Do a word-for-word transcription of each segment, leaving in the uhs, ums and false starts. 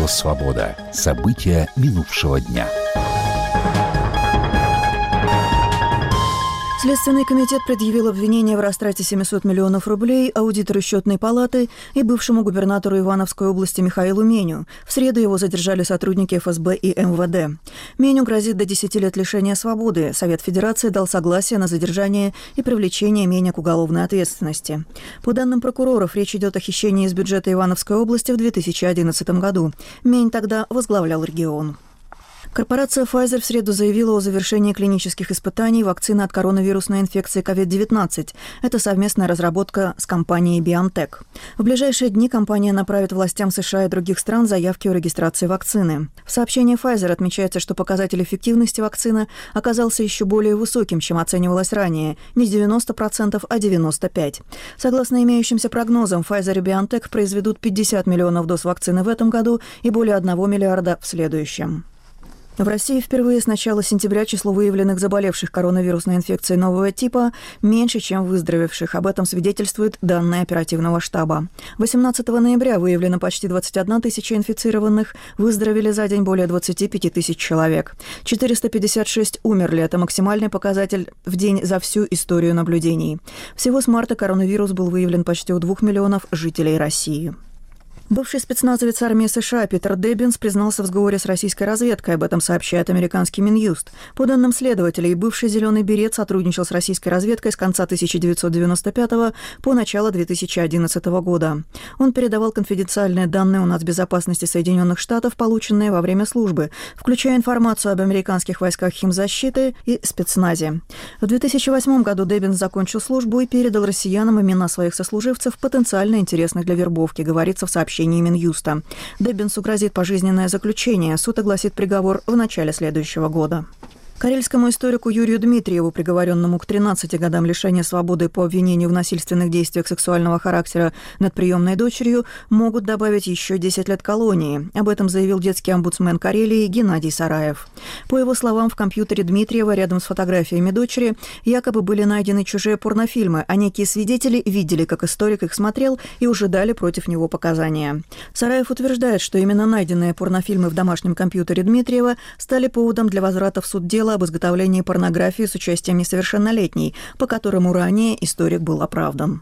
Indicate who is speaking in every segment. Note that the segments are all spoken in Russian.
Speaker 1: Радио «Свобода». События минувшего дня.
Speaker 2: Следственный комитет предъявил обвинение в растрате семисот миллионов рублей аудитору Счетной палаты и бывшему губернатору Ивановской области Михаилу Меню. В среду его задержали сотрудники эф эс бэ и эм вэ дэ. Меню грозит до десяти лет лишения свободы. Совет Федерации дал согласие на задержание и привлечение Меня к уголовной ответственности. По данным прокуроров, речь идет о хищении из бюджета Ивановской области в две тысячи одиннадцатом году. Мень тогда возглавлял регион. Корпорация Pfizer в среду заявила о завершении клинических испытаний вакцины от коронавирусной инфекции ковид девятнадцать. Это совместная разработка с компанией BioNTech. В ближайшие дни компания направит властям США и других стран заявки о регистрации вакцины. В сообщении Pfizer отмечается, что показатель эффективности вакцины оказался еще более высоким, чем оценивалось ранее. Не девяносто процентов, а девяносто пять процентов. Согласно имеющимся прогнозам, Pfizer и BioNTech произведут пятьдесят миллионов доз вакцины в этом году и более одного миллиарда в следующем. В России впервые с начала сентября число выявленных заболевших коронавирусной инфекцией нового типа меньше, чем выздоровевших. Об этом свидетельствуют данные оперативного штаба. восемнадцатого ноября выявлено почти двадцать одна тысяча инфицированных, выздоровели за день более двадцать пять тысяч человек. четыреста пятьдесят шесть умерли. Это максимальный показатель в день за всю историю наблюдений. Всего с марта коронавирус был выявлен почти у двух миллионов жителей России. Бывший спецназовец армии США Питер Деббинс признался в сговоре с российской разведкой. Об этом сообщает американский Минюст. По данным следователей, бывший «Зеленый берет» сотрудничал с российской разведкой с конца тысяча девятьсот девяносто пятого по начало две тысячи одиннадцатого года. Он передавал конфиденциальные данные у нацбезопасности Соединенных Штатов, полученные во время службы, включая информацию об американских войсках химзащиты и спецназе. В две тысячи восьмом году Деббинс закончил службу и передал россиянам имена своих сослуживцев, потенциально интересных для вербовки, говорится в сообщении Минюста. Деббинсу грозит пожизненное заключение. Суд огласит приговор в начале следующего года. Карельскому историку Юрию Дмитриеву, приговоренному к тринадцати годам лишения свободы по обвинению в насильственных действиях сексуального характера над приемной дочерью, могут добавить еще десять лет колонии. Об этом заявил детский омбудсмен Карелии Геннадий Сараев. По его словам, в компьютере Дмитриева рядом с фотографиями дочери якобы были найдены чужие порнофильмы, а некие свидетели видели, как историк их смотрел, и уже дали против него показания. Сараев утверждает, что именно найденные порнофильмы в домашнем компьютере Дмитриева стали поводом для возврата в суд дела об изготовлении порнографии с участием несовершеннолетней, по которому ранее историк был оправдан.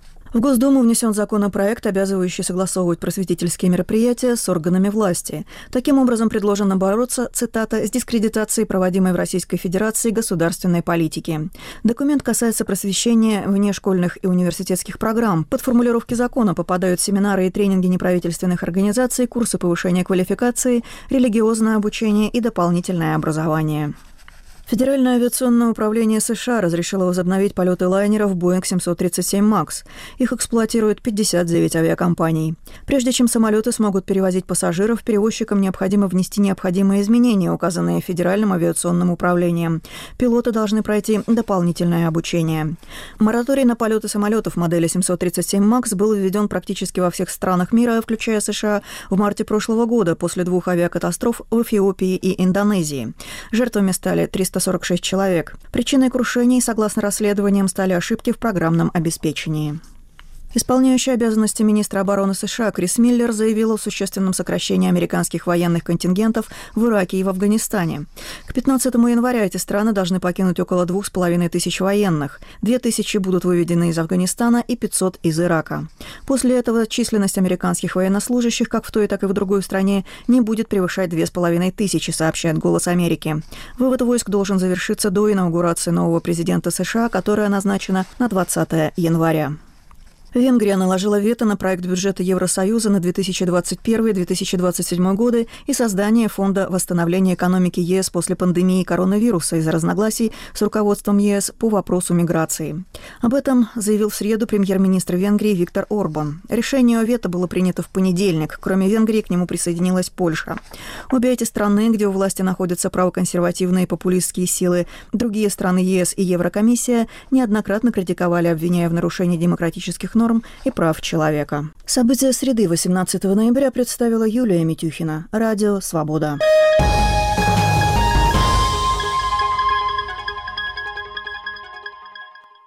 Speaker 2: В Госдуму внесен законопроект, обязывающий согласовывать просветительские мероприятия с органами власти. Таким образом, предложено бороться, цитата, «с дискредитацией проводимой в Российской Федерации государственной политики». Документ касается просвещения внешкольных и университетских программ. Под формулировки закона попадают семинары и тренинги неправительственных организаций, курсы повышения квалификации, религиозное обучение и дополнительное образование. Федеральное авиационное управление США разрешило возобновить полеты лайнеров Боинг семьсот тридцать семь макс. Их эксплуатируют пятьдесят девять авиакомпаний. Прежде чем самолеты смогут перевозить пассажиров, перевозчикам необходимо внести необходимые изменения, указанные Федеральным авиационным управлением. Пилоты должны пройти дополнительное обучение. Мораторий на полеты самолетов модели семьсот тридцать семь макс был введен практически во всех странах мира, включая США, в марте прошлого года после двух авиакатастроф в Эфиопии и Индонезии. Жертвами стали триста сорок шесть человек. Причиной крушений, согласно расследованиям, стали ошибки в программном обеспечении. Исполняющий обязанности министра обороны США Крис Миллер заявил о существенном сокращении американских военных контингентов в Ираке и в Афганистане. К пятнадцатому января эти страны должны покинуть около двух с половиной тысяч военных. Две тысячи будут выведены из Афганистана и пятьсот из Ирака. После этого численность американских военнослужащих, как в той, так и в другой стране, не будет превышать две с половиной тысячи, сообщает «Голос Америки». Вывод войск должен завершиться до инаугурации нового президента США, которая назначена на двадцатое января. Венгрия наложила вето на проект бюджета Евросоюза на две тысячи двадцать первый — две тысячи двадцать седьмой годы и создание Фонда восстановления экономики е эс после пандемии коронавируса из-за разногласий с руководством е эс по вопросу миграции. Об этом заявил в среду премьер-министр Венгрии Виктор Орбан. Решение о вето было принято в понедельник. Кроме Венгрии, к нему присоединилась Польша. Обе эти страны, где у власти находятся правоконсервативные и популистские силы, другие страны е эс и Еврокомиссия, неоднократно критиковали, обвиняя в нарушении демократических норм и прав человека. События среды восемнадцатого ноября представила Юлия Митюхина. Радио «Свобода».